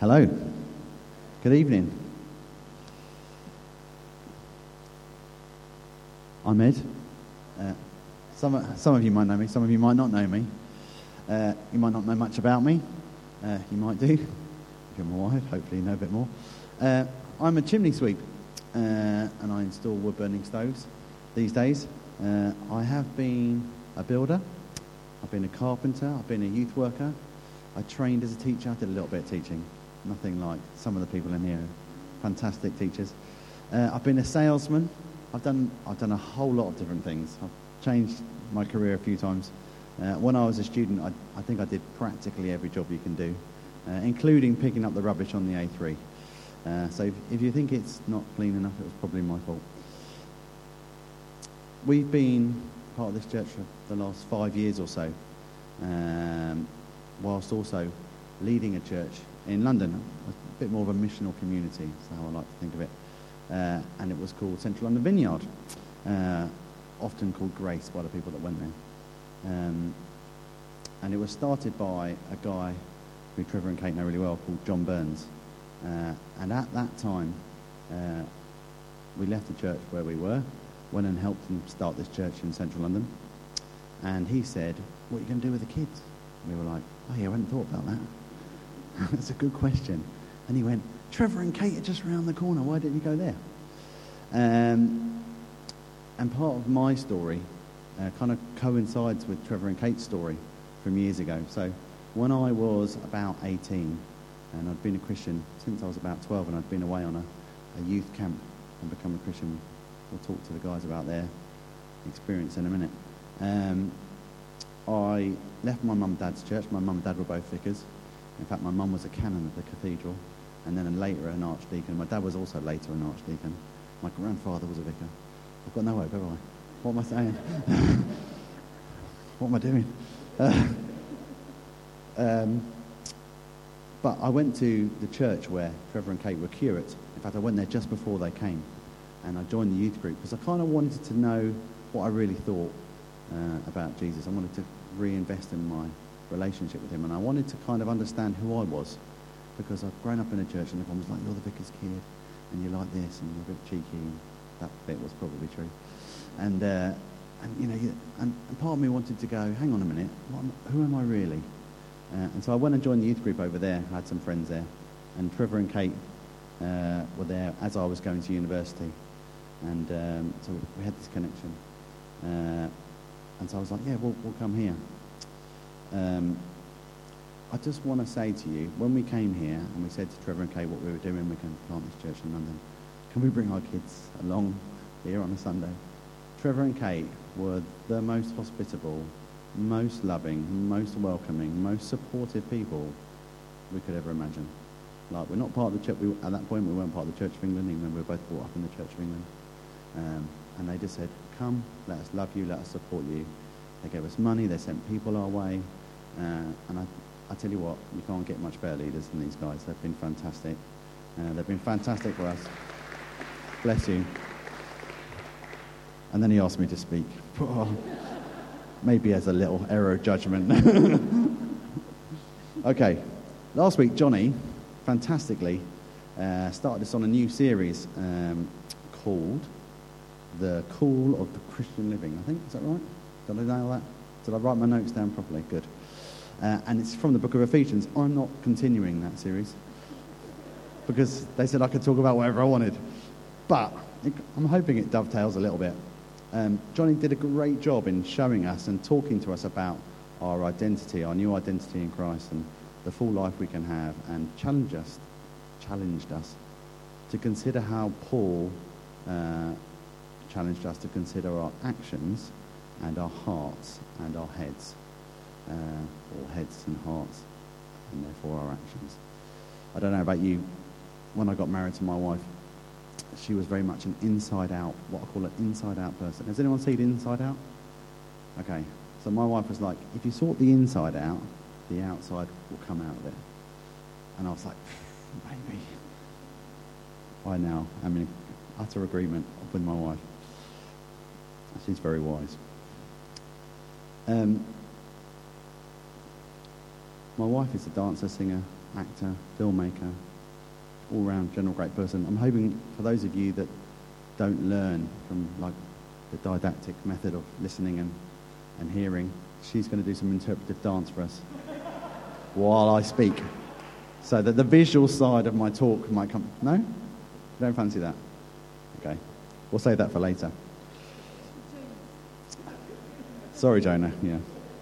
Hello. Good evening. I'm Ed. Some of you might know me, some of you might not know me. You might not know much about me. You might do. If you're my wife, hopefully you know a bit more. I'm a chimney sweep, and I install wood-burning stoves these days. I have been a builder. I've been a carpenter. I've been a youth worker. I trained as a teacher. I did a little bit of teaching. Nothing like some of the people in here. Fantastic teachers. I've been a salesman. I've done a whole lot of different things. I've changed my career a few times. When I was a student, I think I did practically every job you can do, including picking up the rubbish on the A3. So if you think it's not clean enough, it was probably my fault. We've been part of this church for the last 5 years or so, whilst also leading a church in London, a bit more of a missional community, is how I like to think of it. And it was called Central London Vineyard, often called Grace by the people that went there. And it was started by a guy who Trevor and Kate know really well called John Burns. And at that time, we left the church where we were, went and helped him start this church in Central London. And he said, "What are you going to do with the kids?" And we were like, "Oh yeah, I hadn't thought about that." That's a good question. And he went, "Trevor and Kate are just around the corner. Why didn't you go there?" And part of my story kind of coincides with Trevor and Kate's story from years ago. So when I was about 18, and I'd been a Christian since I was about 12, and I'd been away on a youth camp and become a Christian. We'll talk to the guys about their experience in a minute. I left my mum and dad's church. My mum and dad were both vicars. In fact, my mum was a canon of the cathedral, and then later an archdeacon. My dad was also later an archdeacon. My grandfather was a vicar. I've got no hope, have I? What am I saying? What am I doing? But I went to the church where Trevor and Kate were curates. In fact, I went there just before they came, and I joined the youth group because I kind of wanted to know what I really thought about Jesus. I wanted to reinvest in my relationship with him, and I wanted to kind of understand who I was, because I'd grown up in a church and everyone was like, "You're the vicar's kid, and you're like this, and you're a bit cheeky," and that bit was probably true. And you know, and part of me wanted to go, "Hang on a minute, who am I really?" And so I went and joined the youth group over there. I had some friends there, and Trevor and Kate were there as I was going to university, and so we had this connection. And so I was like, "Yeah, we'll come here." I just want to say to you, when we came here and we said to Trevor and Kate what we were doing, we're going to plant this church in London, can we bring our kids along here on a Sunday? Trevor and Kate were the most hospitable, most loving, most welcoming, most supportive people we could ever imagine. Like, we're not part of the church. At that point, we weren't part of the Church of England, even though we were both brought up in the Church of England. And they just said, "Come, let us love you, let us support you." They gave us money, they sent people our way. And I tell you what, you can't get much better leaders than these guys. They've been fantastic. They've been fantastic for us. Bless you. And then he asked me to speak. Maybe as a little error of judgment. Okay. Last week, Johnny, fantastically, started us on a new series called The Call of the Christian Living, I think. Is that right? Did I nail that? Did I write my notes down properly? Good. And it's from the book of Ephesians. I'm not continuing that series because they said I could talk about whatever I wanted. But I'm hoping it dovetails a little bit. Johnny did a great job in showing us and talking to us about our identity, our new identity in Christ, and the full life we can have, and challenged us to consider how Paul challenged us to consider our actions and our hearts and our heads, or heads and hearts, and therefore our actions. I don't know about you, when I got married to my wife, she was very much an inside-out, what I call an inside-out person. Has anyone seen Inside Out? Okay, so my wife was like, if you sort the inside out, the outside will come out of it. And I was like, maybe. I now am in utter agreement with my wife. She's very wise. My wife is a dancer, singer, actor, filmmaker, all-round general great person. I'm hoping for those of you that don't learn from like the didactic method of listening and hearing, she's going to do some interpretive dance for us while I speak, so that the visual side of my talk might come. No? You don't fancy that? Okay. We'll save that for later. Sorry, Jonah. Yeah.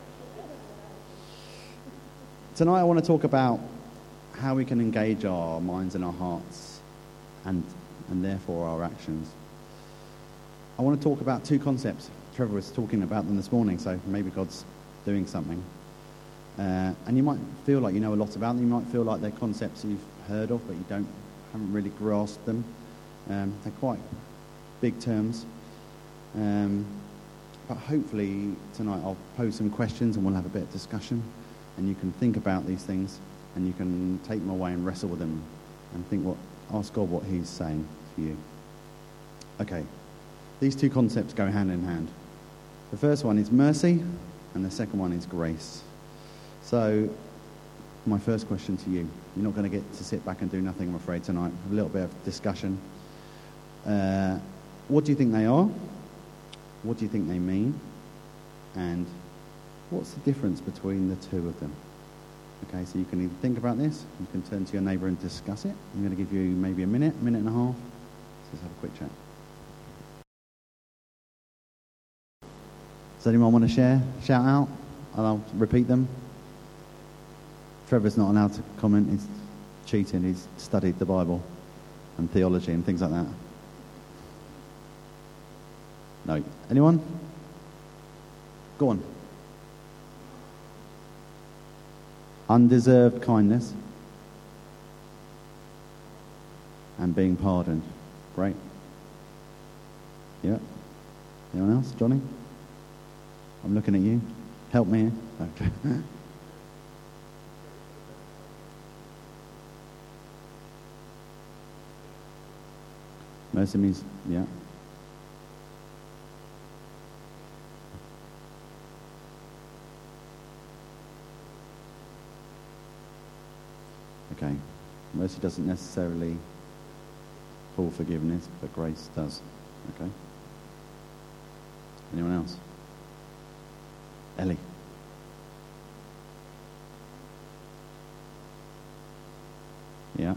Tonight I want to talk about how we can engage our minds and our hearts and therefore our actions. I want to talk about two concepts. Trevor was talking about them this morning, so maybe God's doing something. And you might feel like you know a lot about them. You might feel like they're concepts you've heard of, but you haven't really grasped them. They're quite big terms. But hopefully tonight I'll pose some questions and we'll have a bit of discussion, and you can think about these things and you can take them away and wrestle with them and ask God what he's saying to you. Okay, these two concepts go hand in hand. The first one is mercy and the second one is grace. So my first question to you, you're not going to get to sit back and do nothing, I'm afraid, tonight. A little bit of discussion. What do you think they are? What do you think they mean? And what's the difference between the two of them? Okay, so you can either think about this, you can turn to your neighbour and discuss it. I'm going to give you maybe a minute and a half. Let's have a quick chat. Does anyone want to share? Shout out? And I'll repeat them. Trevor's not allowed to comment. He's cheating. He's studied the Bible and theology and things like that. No. Anyone? Go on. Undeserved kindness and being pardoned. Great. Yeah. Anyone else? Johnny? I'm looking at you. Help me here. Okay. Mercy means, yeah. Okay. Mercy doesn't necessarily full forgiveness, but grace does. Okay. Anyone else? Ellie. Yeah.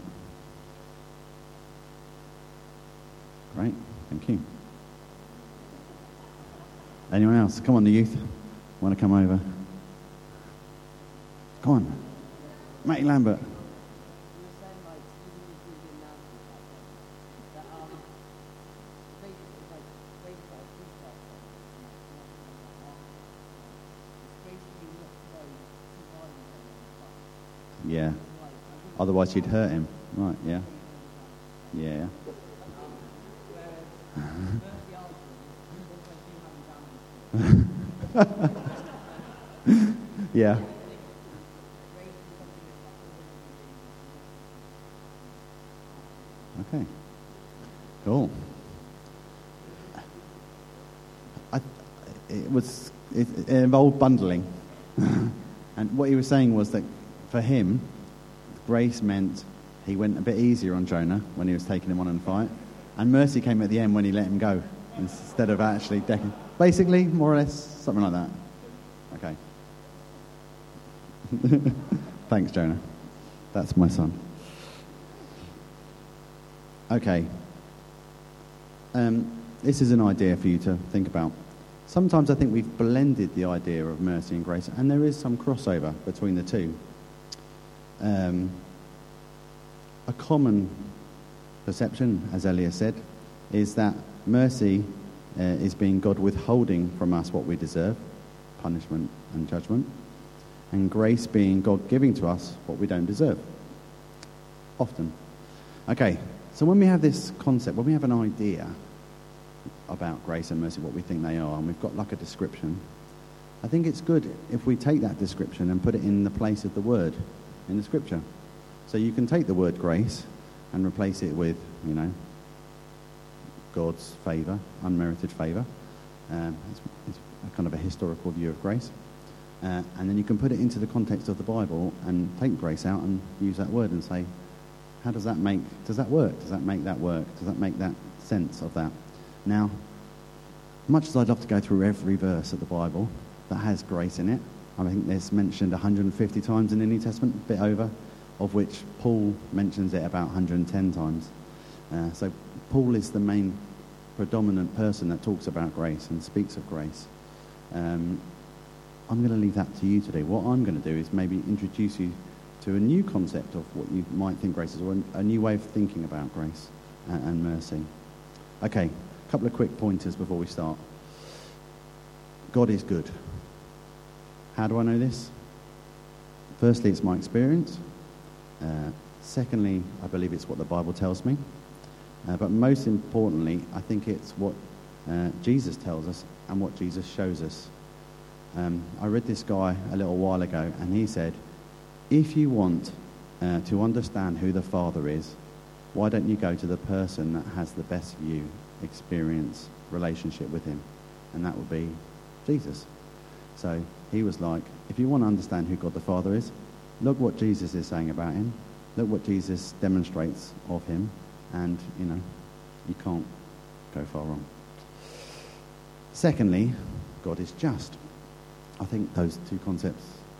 Great. Thank you. Anyone else? Come on, the youth. Want to come over? Come on. Matty Lambert. Yeah. Otherwise you'd hurt him. Right, yeah. Yeah. Yeah. Okay. Cool. It involved bundling. And what he was saying was that for him, grace meant he went a bit easier on Jonah when he was taking him on in a fight, and mercy came at the end when he let him go instead of actually decking. Basically, more or less, something like that. Okay. Thanks, Jonah. That's my son. Okay. This is an idea for you to think about. Sometimes I think we've blended the idea of mercy and grace, and there is some crossover between the two. A common perception, as Elia said, is that mercy is being God withholding from us what we deserve, punishment and judgment, and grace being God giving to us what we don't deserve, often. Okay, so when we have this concept, when we have an idea about grace and mercy, what we think they are, and we've got like a description, I think it's good if we take that description and put it in the place of the word in the scripture. So you can take the word grace and replace it with, God's favour, unmerited favour. It's a kind of a historical view of grace. And then you can put it into the context of the Bible and take grace out and use that word and say, how does that work? Does that make that work? Does that make that sense of that? Now, much as I'd love to go through every verse of the Bible that has grace in it, I think there's mentioned 150 times in the New Testament, a bit over, of which Paul mentions it about 110 times. So Paul is the main predominant person that talks about grace and speaks of grace. I'm going to leave that to you today. What I'm going to do is maybe introduce you to a new concept of what you might think grace is, or a new way of thinking about grace and mercy. Okay, a couple of quick pointers before we start. God is good. How do I know this? Firstly, it's my experience. Secondly, I believe it's what the Bible tells me. But most importantly, I think it's what Jesus tells us and what Jesus shows us. I read this guy a little while ago, and he said, if you want to understand who the Father is, why don't you go to the person that has the best view, experience, relationship with him? And that would be Jesus. So he was like, if you want to understand who God the Father is, look what Jesus is saying about him. Look what Jesus demonstrates of him. And, you can't go far wrong. Secondly, God is just. I think those two concepts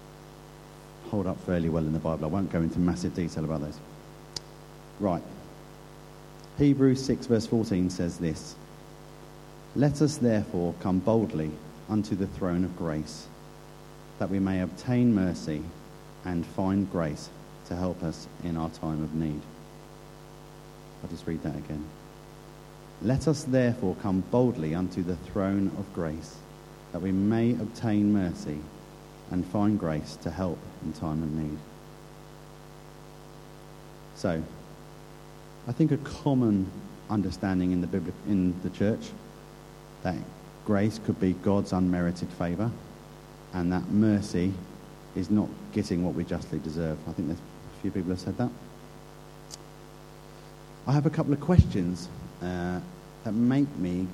hold up fairly well in the Bible. I won't go into massive detail about those. Right. Hebrews 6 verse 14 says this: let us therefore come boldly unto the throne of grace, that we may obtain mercy and find grace to help us in our time of need. I'll just read that again. Let us therefore come boldly unto the throne of grace, that we may obtain mercy and find grace to help in time of need. So, I think a common understanding in the church that grace could be God's unmerited favour, and that mercy is not getting what we justly deserve. I think there's a few people have said that. I have a couple of questions that make me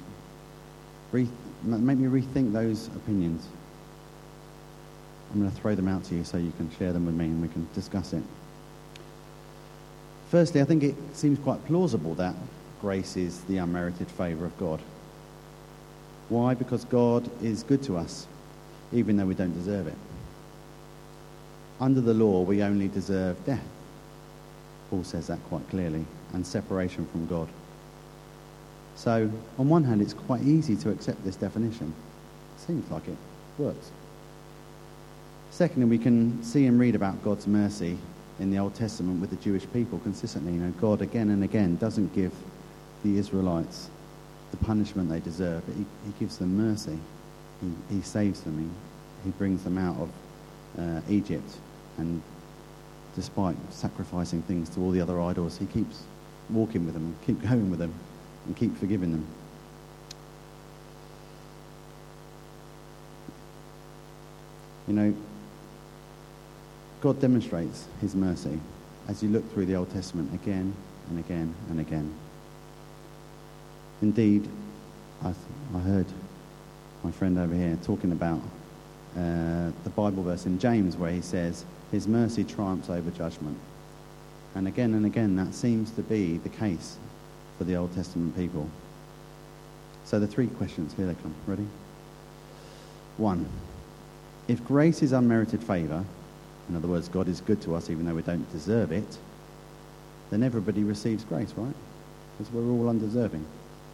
rethink those opinions. I'm going to throw them out to you so you can share them with me and we can discuss it. Firstly, I think it seems quite plausible that grace is the unmerited favour of God. Why? Because God is good to us, even though we don't deserve it. Under the law, we only deserve death. Paul says that quite clearly, and separation from God. So, on one hand, it's quite easy to accept this definition. It seems like it works. Secondly, we can see and read about God's mercy in the Old Testament with the Jewish people consistently. God again and again doesn't give the Israelites the punishment they deserve, but he gives them mercy. He saves them. He brings them out of Egypt, and despite sacrificing things to all the other idols, he keeps walking with them and keep going with them and keep forgiving them. God demonstrates his mercy as you look through the Old Testament again and again and again. Indeed, I heard my friend over here talking about the Bible verse in James where he says, his mercy triumphs over judgment. And again, that seems to be the case for the Old Testament people. So the three questions, here they come. Ready? 1. If grace is unmerited favour, in other words, God is good to us even though we don't deserve it, then everybody receives grace, right? Because we're all undeserving.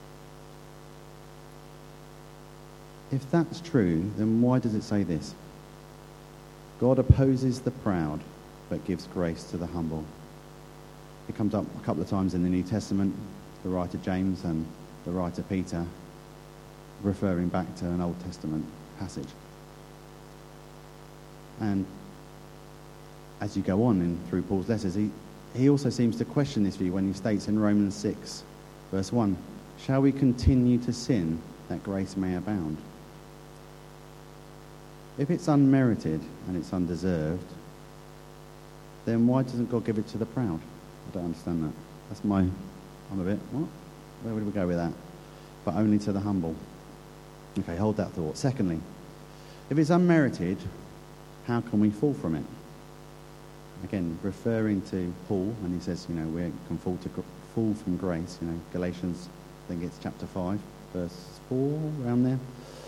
If that's true, then why does it say this? God opposes the proud, but gives grace to the humble. It comes up a couple of times in the New Testament, the writer James and the writer Peter, referring back to an Old Testament passage. And as you go on through Paul's letters, he also seems to question this view when he states in Romans 6, verse 1, shall we continue to sin that grace may abound? If it's unmerited and it's undeserved, then why doesn't God give it to the proud? I don't understand that. I'm a bit, what? Where would we go with that? But only to the humble. Okay, hold that thought. Secondly, if it's unmerited, how can we fall from it? Again, referring to Paul, and he says, we can fall from grace. Galatians, I think it's chapter 5, verse 4, around there.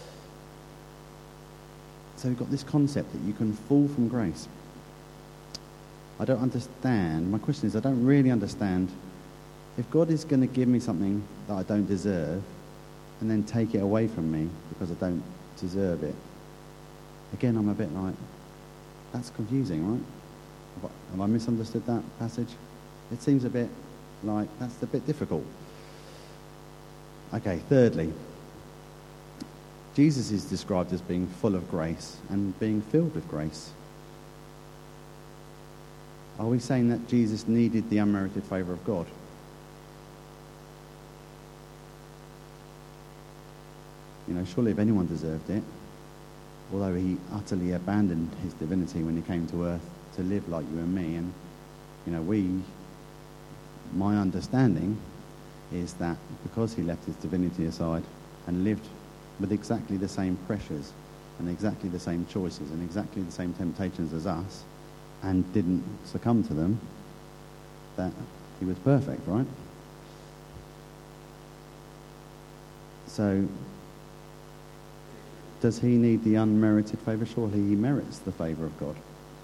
So we've got this concept that you can fall from grace. I don't understand. My question is, I don't really understand if God is going to give me something that I don't deserve and then take it away from me because I don't deserve it. Again, I'm a bit like, that's confusing, right? Have I misunderstood that passage? It seems a bit like that's a bit difficult. Okay, thirdly, Jesus is described as being full of grace and being filled with grace. Are we saying that Jesus needed the unmerited favour of God? Surely if anyone deserved it, although he utterly abandoned his divinity when he came to earth to live like you and me, and my understanding is that because he left his divinity aside and lived with exactly the same pressures and exactly the same choices and exactly the same temptations as us and didn't succumb to them, that he was perfect, right? So does he need the unmerited favour? Surely he merits the favour of God.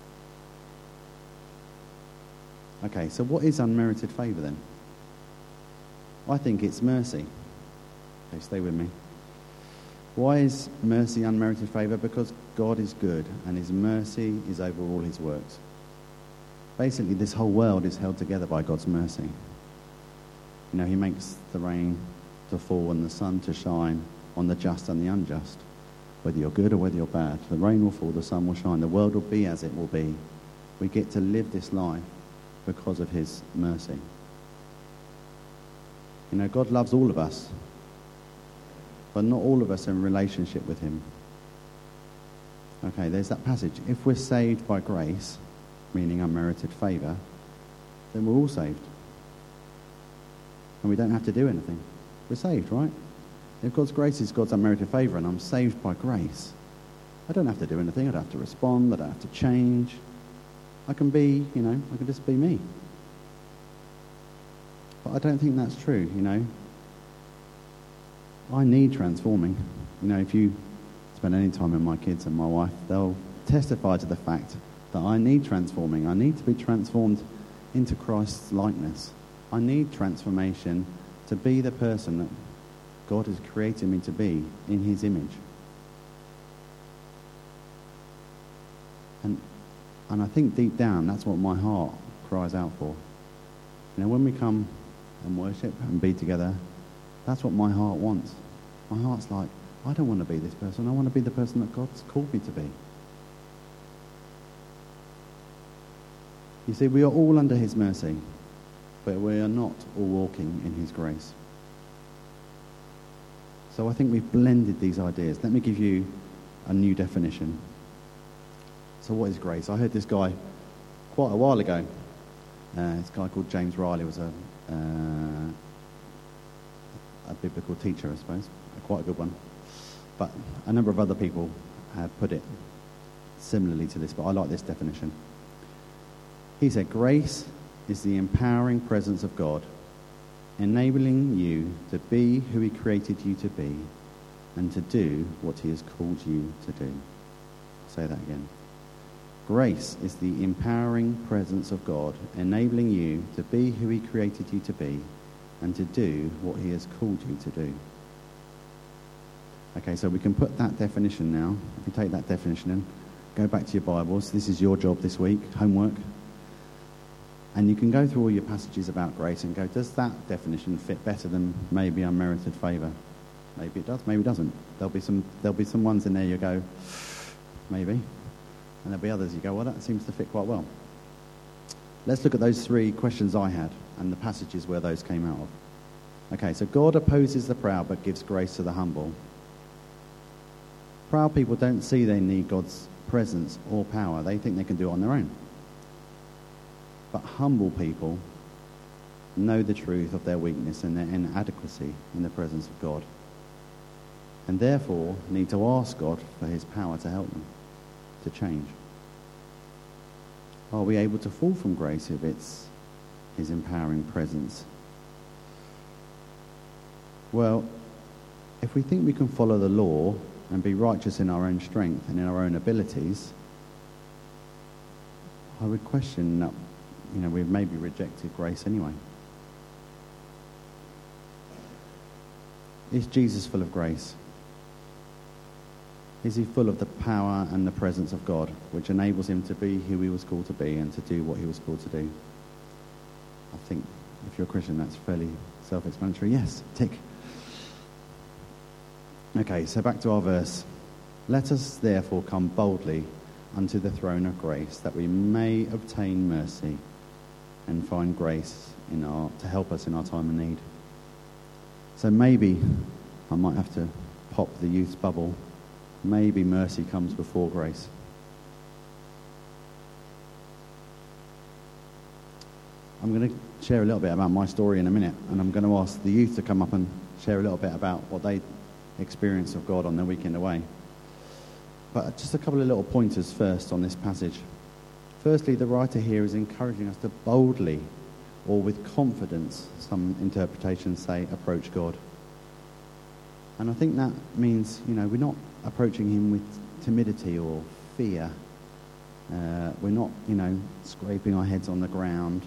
Okay, so what is unmerited favour then? I think it's mercy. Okay, stay with me. Why is mercy unmerited favour? Because God is good and his mercy is over all his works. Basically, this whole world is held together by God's mercy. He makes the rain to fall and the sun to shine on the just and the unjust. Whether you're good or whether you're bad, the rain will fall, the sun will shine, the world will be as it will be. We get to live this life because of his mercy. God loves all of us, but not all of us are in relationship with him. Okay, there's that passage. If we're saved by grace, meaning unmerited favour, then we're all saved. And we don't have to do anything. We're saved, right? If God's grace is God's unmerited favour and I'm saved by grace, I don't have to do anything. I don't have to respond. I don't have to change. I can be, I can just be me. But I don't think that's true, I need transforming. If you spend any time with my kids and my wife, they'll testify to the fact that I need transforming. I need to be transformed into Christ's likeness. I need transformation to be the person that God has created me to be in his image. And I think deep down, that's what my heart cries out for. When we come and worship and be together, that's what my heart wants. My heart's like, I don't want to be this person. I want to be the person that God's called me to be. You see, we are all under his mercy, but we are not all walking in his grace. So I think we've blended these ideas. Let me give you a new definition. So what is grace? I heard this guy quite a while ago. This guy called James Riley was a biblical teacher, I suppose. Quite a good one. But a number of other people have put it similarly to this, but I like this definition. He said, grace is the empowering presence of God, enabling you to be who he created you to be and to do what he has called you to do. I'll say that again. Grace is the empowering presence of God, enabling you to be who he created you to be and to do what he has called you to do. Okay, so we can put that definition now. If you take that definition in, go back to your Bibles. This is your job this week, homework. And you can go through all your passages about grace and go, does that definition fit better than maybe unmerited favour? Maybe it does, maybe it doesn't. There'll be some ones in there you go, maybe. And there'll be others you go, well, that seems to fit quite well. Let's look at those three questions I had and the passages where those came out of. Okay, so God opposes the proud but gives grace to the humble. Proud people don't see they need God's presence or power. They think they can do it on their own. But humble people know the truth of their weakness and their inadequacy in the presence of God, and therefore need to ask God for his power to help them to change. Are we able to fall from grace if it's his empowering presence? Well, if we think we can follow the law and be righteous in our own strength and in our own abilities, I would question that, we've maybe rejected grace anyway. Is Jesus full of grace? Is he full of the power and the presence of God, which enables him to be who he was called to be and to do what he was called to do? I think if you're a Christian, that's fairly self-explanatory. Yes, tick. Okay, so back to our verse. Let us therefore come boldly unto the throne of grace, that we may obtain mercy and find grace to help us in our time of need. So maybe I might have to pop the youth's bubble. Maybe mercy comes before grace. I'm going to share a little bit about my story in a minute, and I'm going to ask the youth to come up and share a little bit about what they experienced of God on their weekend away. But just a couple of little pointers first on this passage. Firstly, the writer here is encouraging us to boldly, or with confidence, some interpretations say, approach God. And I think that means, we're not approaching him with timidity or fear. We're not, scraping our heads on the ground.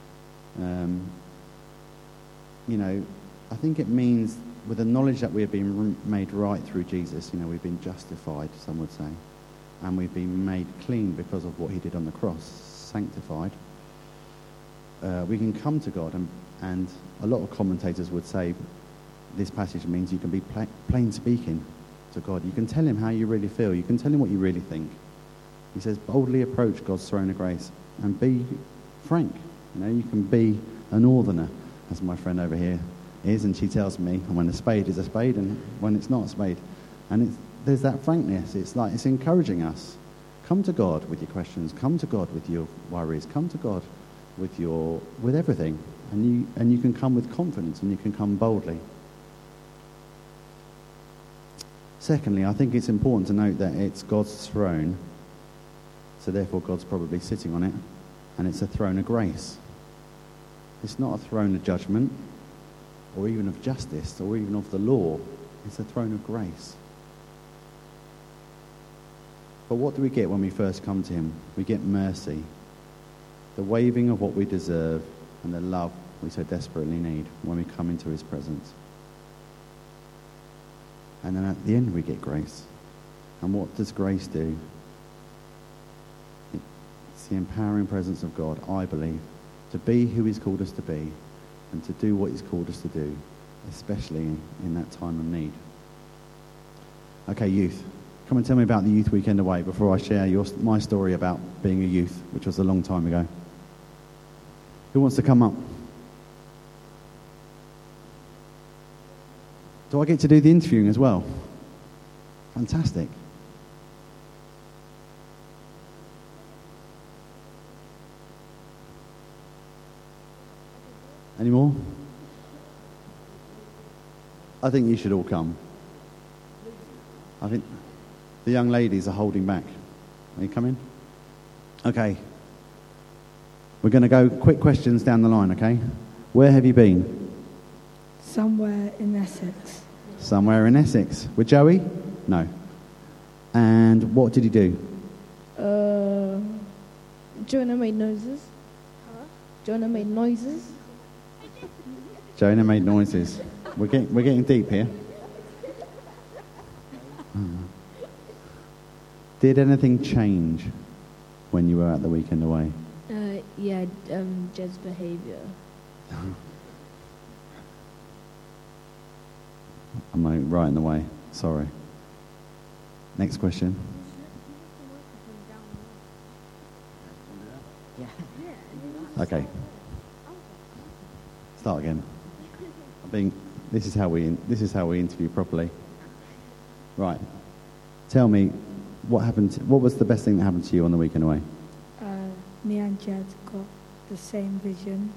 I think it means with the knowledge that we have been made right through Jesus, we've been justified, some would say, and we've been made clean because of what he did on the cross, sanctified. We can come to God, and a lot of commentators would say this passage means you can be plain speaking to God. You can tell him how you really feel. You can tell him what you really think. He says, boldly approach God's throne of grace and be frank. You can be a northerner, as my friend over here is, and she tells me when a spade is a spade and when it's not a spade. And there's that frankness. It's encouraging us. Come to God with your questions. Come to God with your worries. Come to God with everything. And you can come with confidence, and you can come boldly. Secondly, I think it's important to note that it's God's throne, so therefore God's probably sitting on it, and it's a throne of grace. It's not a throne of judgment, or even of justice, or even of the law. It's a throne of grace. But what do we get when we first come to him? We get mercy, the waiving of what we deserve, and the love we so desperately need when we come into his presence. And then at the end we get grace. And what does grace do? It's the empowering presence of God, I believe, to be who he's called us to be and to do what he's called us to do, especially in that time of need. Okay, youth. Come and tell me about the youth weekend away before I share my story about being a youth, which was a long time ago. Who wants to come up? Do I get to do the interviewing as well? Fantastic. Any more? I think you should all come. I think the young ladies are holding back. Are you coming? Okay. We're going to go quick questions down the line, okay? Where have you been? Somewhere in Essex. Somewhere in Essex. With Joey? No. And what did he do? Jonah made noises. Huh? Jonah made noises. Jonah made noises. We're getting deep here. Did anything change when you were at the weekend away? Jed's behaviour. Am I right in the way? Sorry. Next question. Okay. Start again. This is how we interview properly. Right. Tell me what happened. What was the best thing that happened to you on the weekend away? Me and Jed got the same vision.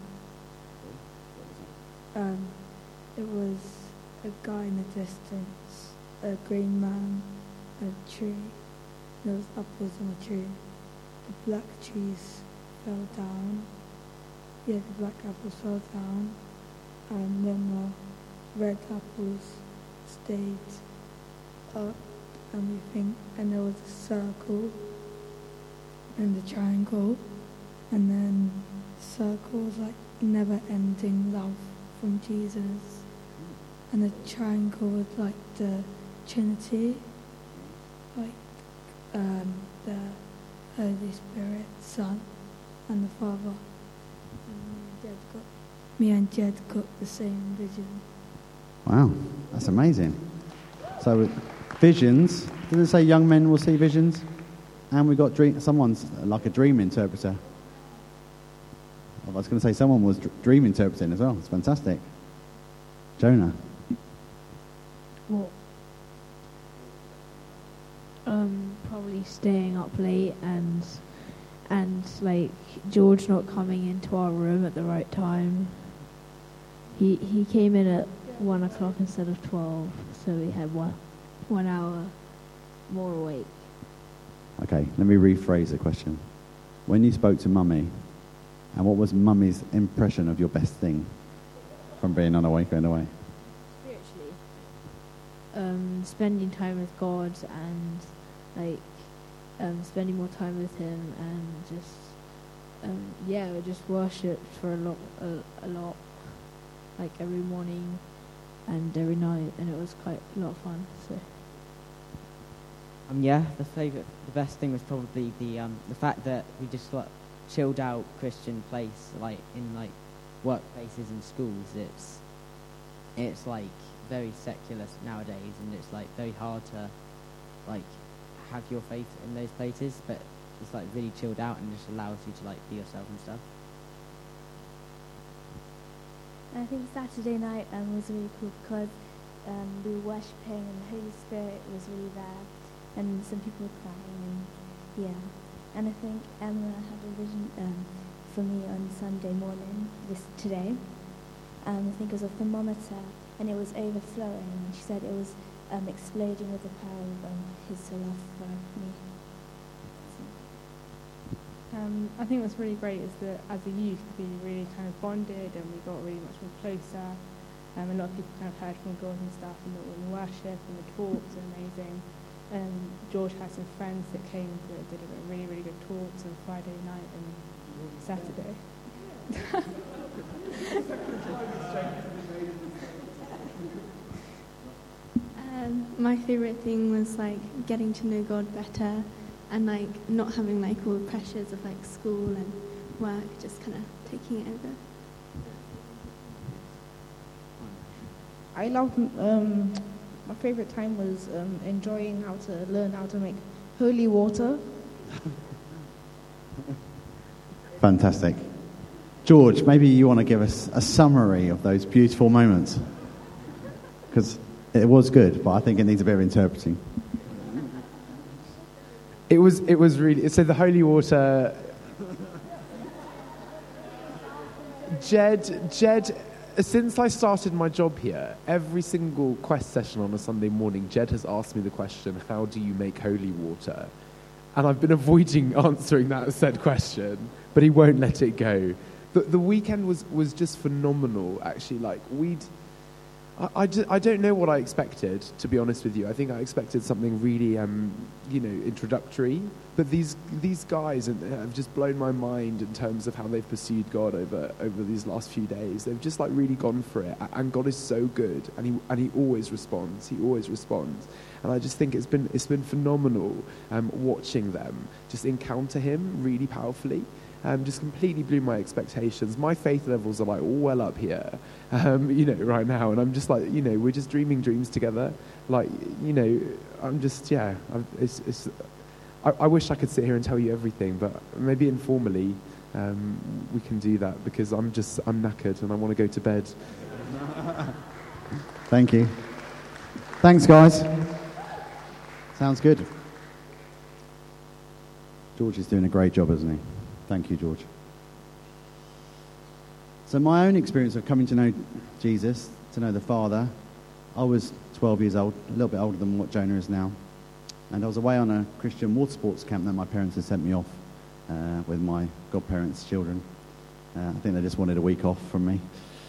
It was a guy in the distance, a green man, a tree. There was apples on a tree. The black trees fell down. Yeah, the black apples fell down, and then the red apples stayed up, and there was a circle and a triangle, and then the circle was like never-ending love from Jesus, and the triangle was like the Trinity, like the Holy Spirit, Son, and the Father. And me and Jed got the same vision. Wow, that's amazing. So visions, didn't it say young men will see visions? And we got someone's like a dream interpreter. I was going to say someone was dream interpreting as well. It's fantastic. Jonah. What? Probably staying up late and like George not coming into our room at the right time. He came in at 1 o'clock instead of 12, so we had one hour more awake. Okay, let me rephrase the question. When you spoke to Mummy, and what was Mummy's impression of your best thing from being unawake and away? Spiritually, spending time with God and like spending more time with Him and just just worshiped for a lot, like every morning and every night, and it was quite a lot of fun. So. The best thing was probably the fact that we just like chilled out Christian place, like in like workplaces and schools. It's like very secular nowadays, and it's like very hard to like have your faith in those places, but it's like really chilled out and just allows you to like be yourself and stuff. I think Saturday night was really cool because we were worshipping and the Holy Spirit was really there, and some people were crying, and I think Emma had a vision for me on Sunday morning today. I think it was a thermometer, and it was overflowing, and she said it was exploding with the power of His love for me. I think what's really great is that as a youth we really kind of bonded and we got really much more closer. A lot of people kind of heard from God and stuff, and the worship and the talks are amazing. George had some friends that came that did really, really good talks on Friday night and Saturday. My favourite thing was like getting to know God better, and like not having like all the pressures of like school and work, just kind of taking it over. I loved, my favourite time was enjoying how to learn how to make holy water. Fantastic. George, maybe you want to give us a summary of those beautiful moments. Because it was good, but I think it needs a bit of interpreting. It was really, so the holy water, Jed, since I started my job here, every single quest session on a Sunday morning, Jed has asked me the question, how do you make holy water? And I've been avoiding answering that said question, but he won't let it go. The weekend was just phenomenal, actually. Like, I don't know what I expected, to be honest with you. I think I expected something really, introductory. But these guys have just blown my mind in terms of how they've pursued God over these last few days. They've just like really gone for it, and God is so good, and he always responds. He always responds, and I just think it's been phenomenal watching them just encounter Him really powerfully. Just completely blew my expectations. My faith levels are like all well up here, right now, and I'm just like, we're just dreaming dreams together. Like, I'm just, I wish I could sit here and tell you everything, but maybe informally we can do that, because I'm knackered and I want to go to bed. Thank you. Thanks, guys. Sounds good. George is doing a great job, isn't he? Thank you, George. So my own experience of coming to know Jesus, to know the Father, I was 12 years old, a little bit older than what Jonah is now. And I was away on a Christian water sports camp that my parents had sent me off with my godparents' children. I think they just wanted a week off from me.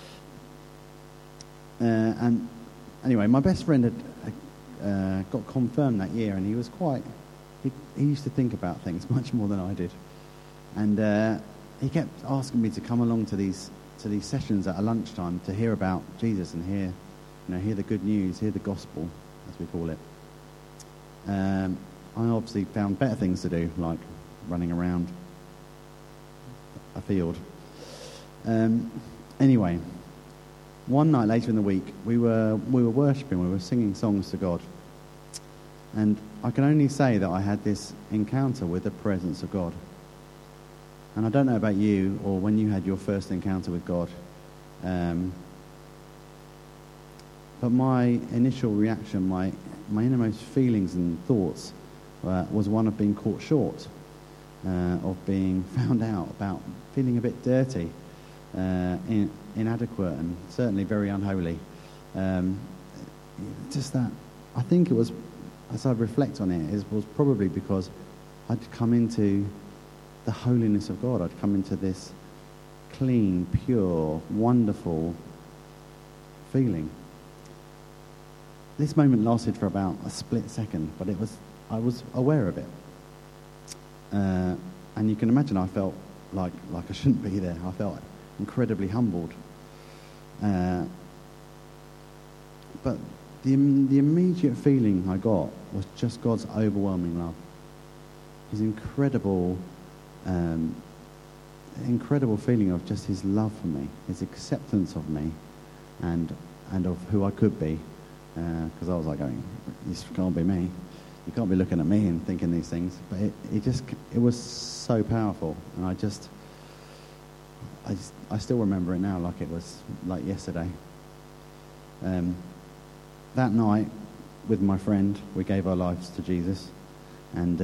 And anyway, my best friend had got confirmed that year, and he was he used to think about things much more than I did. And he kept asking me to come along to these sessions at a lunchtime to hear about Jesus and hear the good news, hear the gospel, as we call it. I obviously found better things to do, like running around a field. Anyway, one night later in the week, we were worshipping, we were singing songs to God. And I can only say that I had this encounter with the presence of God. And I don't know about you, or when you had your first encounter with God, but my initial reaction, my innermost feelings and thoughts was one of being caught short, of being found out, about feeling a bit dirty, inadequate, and certainly very unholy. Just that, I think it was, as I reflect on it, was probably because I'd come into the holiness of God. I'd come into this clean, pure, wonderful feeling. This moment lasted for about a split second, but I was aware of it. And you can imagine I felt like I shouldn't be there. I felt incredibly humbled. But the immediate feeling I got was just God's overwhelming love. His incredible feeling of just his love for me, his acceptance of me, and of who I could be. Because I was like going, this can't be me. You can't be looking at me and thinking these things. But it was so powerful, and I still remember it now like it was like yesterday. That night, with my friend, we gave our lives to Jesus, and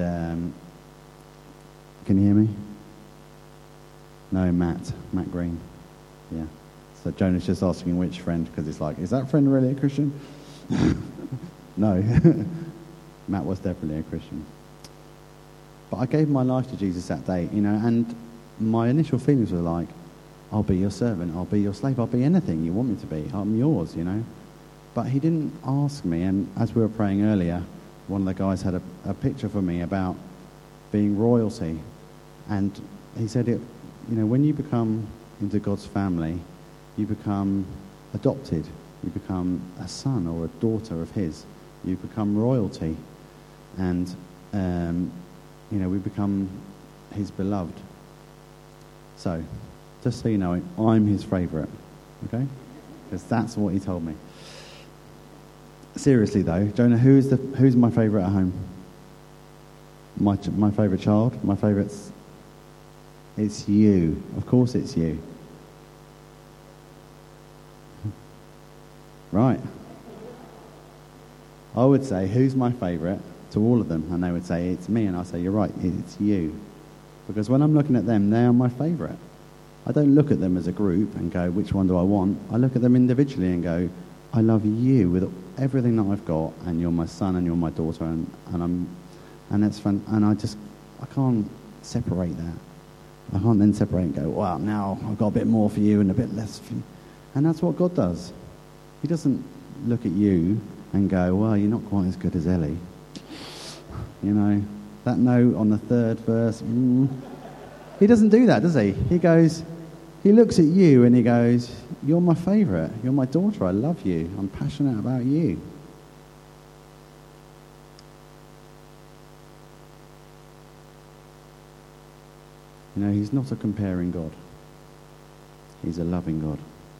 can you hear me? No, Matt Green. Yeah. So Jonah's just asking which friend, because it's like, is that friend really a Christian? No. Matt was definitely a Christian. But I gave my life to Jesus that day, and my initial feelings were like, I'll be your servant, I'll be your slave, I'll be anything you want me to be, I'm yours, But he didn't ask me, and as we were praying earlier, one of the guys had a picture for me about being royalty. And he said, when you become into God's family, you become adopted. You become a son or a daughter of his. You become royalty. And, we become his beloved. So, just so you know, I'm his favourite. Okay? Because that's what he told me. Seriously though, Jonah, who's my favourite at home? My favourite child? My favourite's... It's you. Of course it's you. Right. I would say, who's my favourite to all of them? And they would say, it's me. And I say, you're right, it's you. Because when I'm looking at them, they are my favourite. I don't look at them as a group and go, which one do I want? I look at them individually and go, I love you with everything that I've got, and you're my son and you're my daughter, and that's fun. And I can't separate that. I can't then separate and go, wow, now I've got a bit more for you and a bit less for you. And that's what God does. He doesn't look at you and go, well, you're not quite as good as Ellie. That note on the third verse. He doesn't do that, does he? He looks at you and he goes, you're my favourite. You're my daughter. I love you. I'm passionate about you. He's not a comparing God. He's a loving God.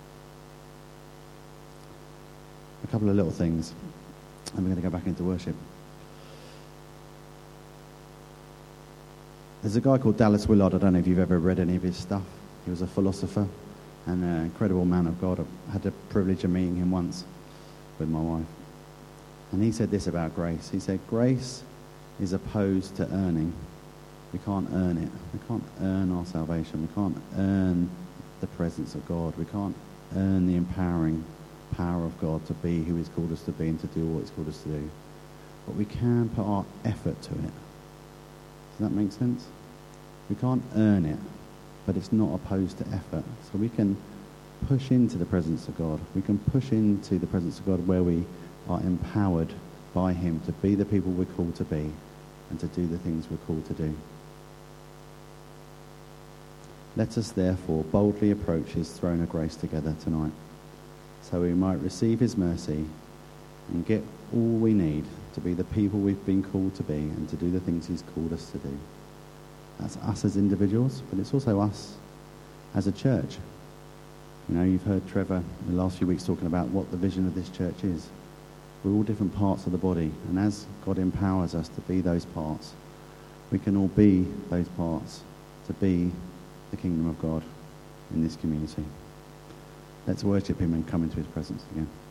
A couple of little things, and we're going to go back into worship. There's a guy called Dallas Willard. I don't know if you've ever read any of his stuff. He was a philosopher and an incredible man of God. I had the privilege of meeting him once with my wife. And he said this about grace. He said, grace is opposed to earning. We can't earn it. We can't earn our salvation. We can't earn the presence of God. We can't earn the empowering power of God to be who he's called us to be and to do what he's called us to do. But we can put our effort to it. Does that make sense? We can't earn it, but it's not opposed to effort. So we can push into the presence of God. We can push into the presence of God where we are empowered by him to be the people we're called to be and to do the things we're called to do. Let us therefore boldly approach his throne of grace together tonight, so we might receive his mercy and get all we need to be the people we've been called to be and to do the things he's called us to do. That's us as individuals, but it's also us as a church. You know, you've heard Trevor in the last few weeks talking about what the vision of this church is. We're all different parts of the body, and as God empowers us to be those parts, we can all be those parts to be the kingdom of God in this community. Let's worship him and come into his presence again.